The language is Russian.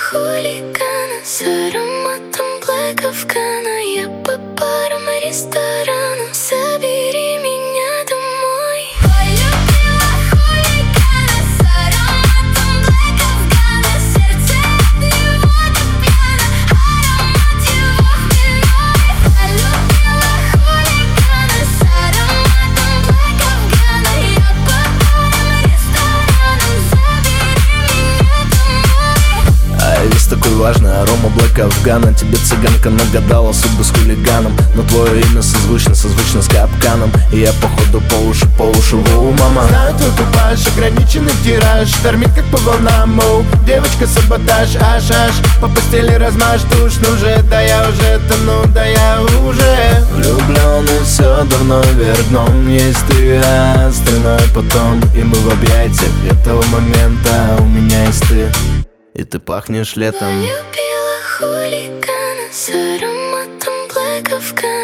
хулигана с ароматом Black Afghana. Я по барам и ресторанам, собери меня домой. Полюбила хулигана с ароматом Black Afghana. Сердце от него до пьяно, аромат его хмельной. Полюбила хулигана с ароматом Black Afghana. Я по барам и ресторанам, собери меня домой. А весь такой важный арома Black Afghana. Тебе цыганка нагадала судьбу с хулиганом, но твое имя созвучно с капканом. И я походу по уши воу, мама. Знаю, ты тупашь, ограниченный тираж, штормит как по волнам, моу. Девочка, саботаж, аж по постели размажь тушь, ну же, да я уже тону, да я уже Влюбленный все давно вверх дном. Есть ты, а остальное потом. И мы в объятиях этого момента. У меня есть ты, и ты пахнешь летом. Полюбила хулигана с ароматом Black Afghana.